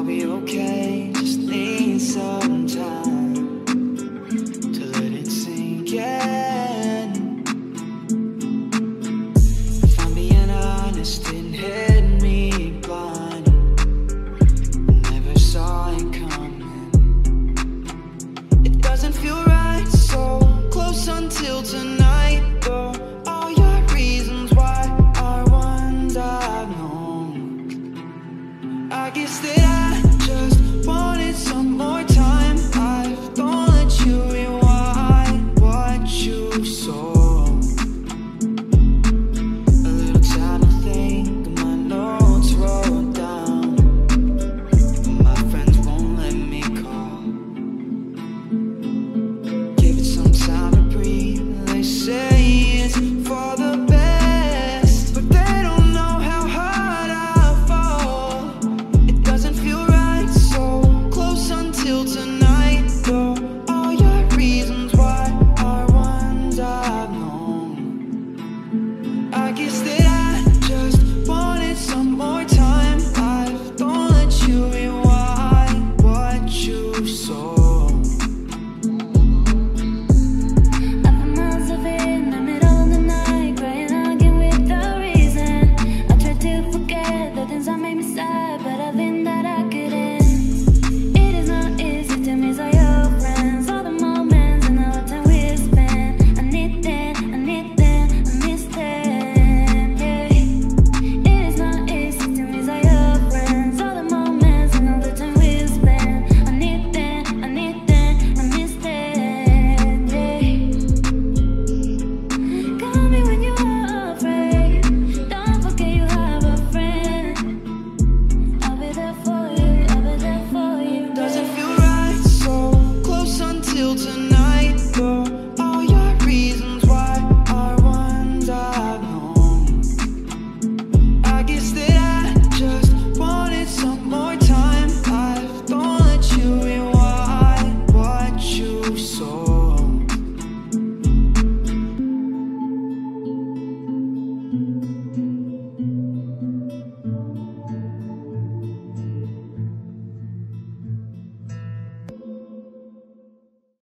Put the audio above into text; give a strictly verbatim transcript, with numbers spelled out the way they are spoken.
be okay, just need some time to let it sink in. If I'm being honest, it hit me blind. Never saw it coming. It doesn't feel right, so close until tonight, though all your reasons why are ones I've known. I guess that I just wanted some more time. I don't let you rewind what you saw. A little time to think, my notes wrote down, but my friends won't let me call. Give it some time to breathe. They say it's for the best, but they don't know how hard I fall. It doesn't feel right, so close until tonight, though all your reasons why are ones I've known. I guess that I just wanted some more time. I don't let you rewind what you saw. Up in miles of it in the middle of the night, crying again with no reason. I tried to forget the things that made me sad, but I